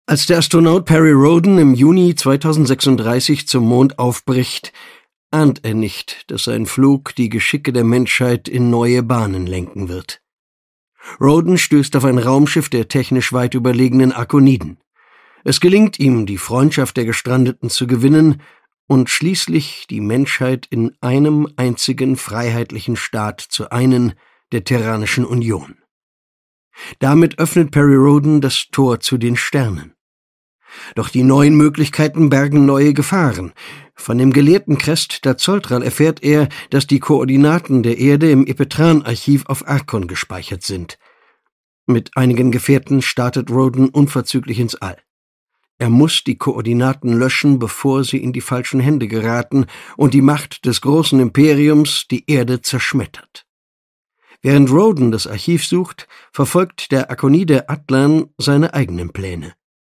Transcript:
Als der Astronaut Perry Rhodan im Juni 2036 zum Mond aufbricht, ahnt er nicht, dass sein Flug die Geschicke der Menschheit in neue Bahnen lenken wird. Rhodan stößt auf ein Raumschiff der technisch weit überlegenen Arkoniden. Es gelingt ihm, die Freundschaft der Gestrandeten zu gewinnen und schließlich die Menschheit in einem einzigen freiheitlichen Staat zu einen, der Terranischen Union. Damit öffnet Perry Rhodan das Tor zu den Sternen. Doch die neuen Möglichkeiten bergen neue Gefahren. Von dem Gelehrten Crest Dazoltral erfährt er, dass die Koordinaten der Erde im Epetran-Archiv auf Arkon gespeichert sind. Mit einigen Gefährten startet Rhodan unverzüglich ins All. Er muss die Koordinaten löschen, bevor sie in die falschen Hände geraten und die Macht des großen Imperiums die Erde zerschmettert. Während Rhodan das Archiv sucht, verfolgt der Arkonide Atlan seine eigenen Pläne.